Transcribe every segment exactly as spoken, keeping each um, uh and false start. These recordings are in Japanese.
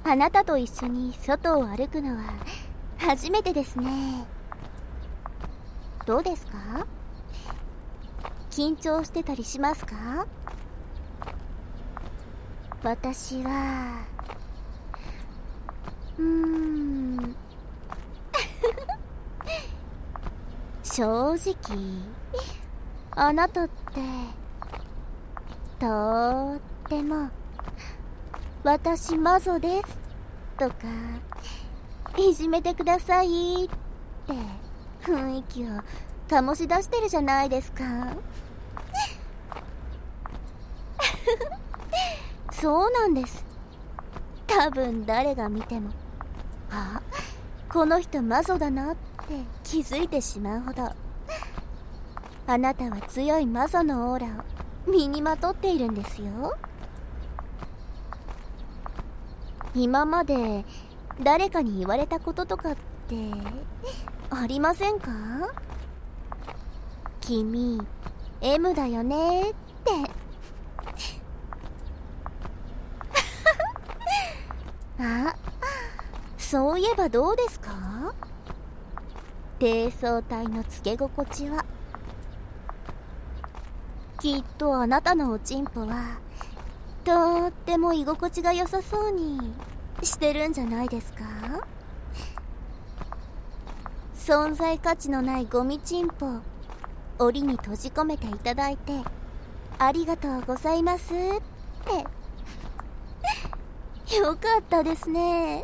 あなたと一緒に外を歩くのは初めてですね。どうですか？緊張してたりしますか？私はうーん正直あなたってとーっても私マゾですとかいじめてくださいって雰囲気を醸し出してるじゃないですか。そうなんです。多分誰が見ても、あ、この人マゾだなって気づいてしまうほど、あなたは強いマゾのオーラを身にまとっているんですよ。今まで誰かに言われたこととかってありませんか？君 エム だよねってあ、そういえばどうですか？低層体のつけ心地は。きっとあなたのおちんぽはとっても居心地が良さそうにしてるんじゃないですか？存在価値のないゴミちんぽ檻に閉じ込めていただいてありがとうございますってよかったですね。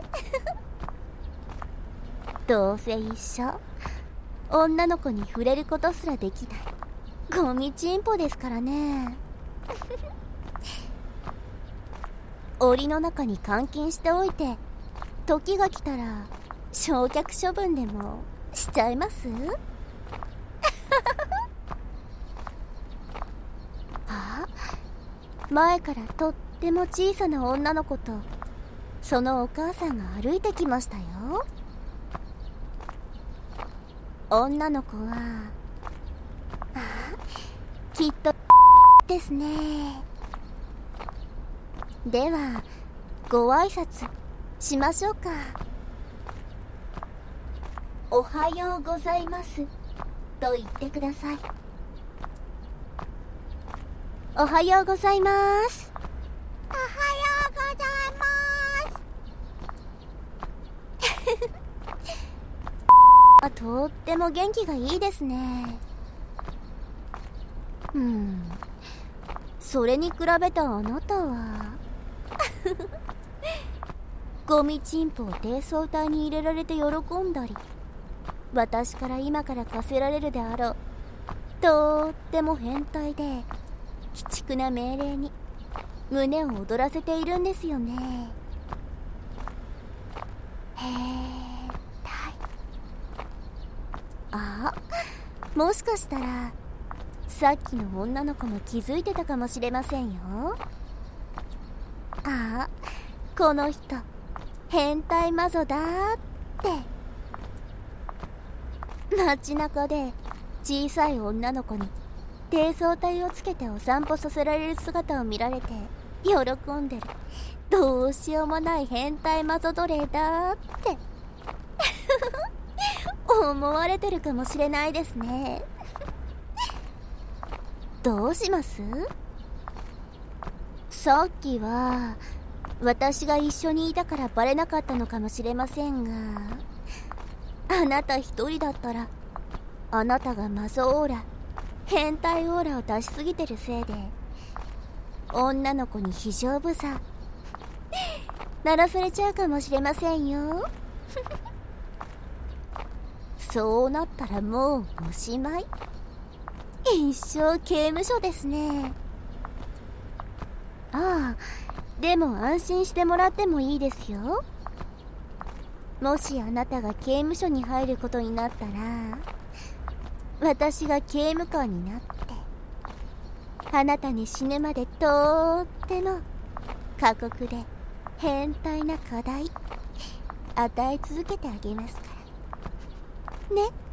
どうせ一緒女の子に触れることすらできないゴミチンポですからね。檻の中に監禁しておいて時が来たら焼却処分でもしちゃいます？あ、前からとっても小さな女の子とそのお母さんが歩いてきましたよ。女の子はあ、きっとですね。ではご挨拶しましょうか。おはようございますと言ってください。おはようございます。おはようございますとっても元気がいいですね。うん、それに比べたあなたはゴミチンポを低層体に入れられて喜んだり、私から今から課せられるであろうとっても変態で鬼畜な命令に胸を躍らせているんですよね。変態。あ、もしかしたらさっきの女の子も気づいてたかもしれませんよ。あ、この人変態マゾだーって街中で小さい女の子に低層体をつけてお散歩させられる姿を見られて喜んでるどうしようもない変態マゾ奴隷だーって思われてるかもしれないですね。どうします？さっきは私が一緒にいたからバレなかったのかもしれませんが、あなた一人だったらあなたがマゾオーラ変態オーラを出しすぎてるせいで女の子に非常ブザー鳴らされちゃうかもしれませんよ。そうなったらもうおしまい。一生刑務所ですね。ああ、でも安心してもらってもいいですよ。もしあなたが刑務所に入ることになったら、私が刑務官になってあなたに死ぬまでとーっても過酷で変態な課題与え続けてあげますからね。